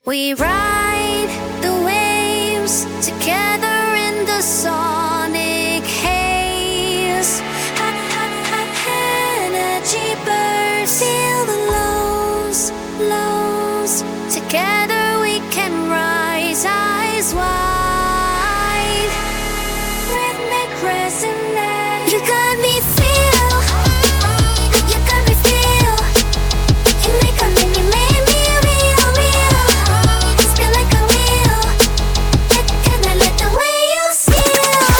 We ride the waves together in the sonic haze. Energy bursts, feel the lows, lows. Together we can rise, eyes wide. Rhythmic resonance. You got me feel, you got me feel. You make me real, real. It's feel like a wheel. Can I let the way you feel?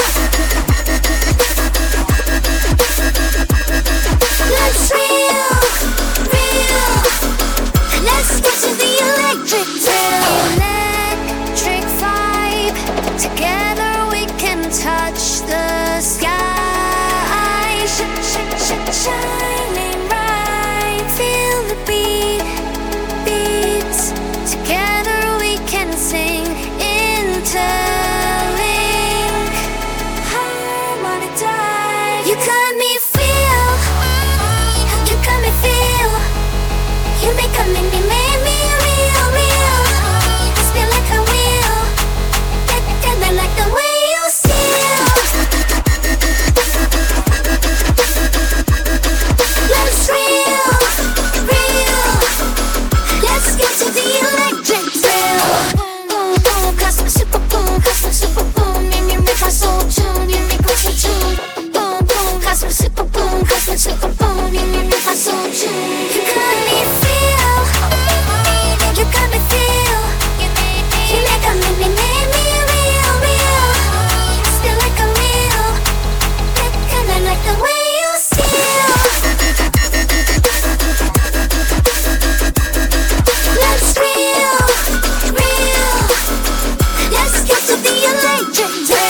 Let's real, real. Let's get to the electric thrill. Electric vibe. Together we can touch the sky. Shining bright. Feel the beat, beats. Together we can sing. Interlink. Harmonic dive. You got me feel. You got me feel. You make me real, real. It's feel like a wheel. And I like the way you feel. Let's real, real. Let's get to the electric thrill. Boom, boom, custom super boom, custom super boom. You make my soul tune, you make my soul tune. Boom, boom, custom super boom, custom super boom. You make my soul tune. You got me feel, you got me feel. You make me real, real. It's feel like a wheel. And I like the way you feel. Let's real, real. Let's get to the electric.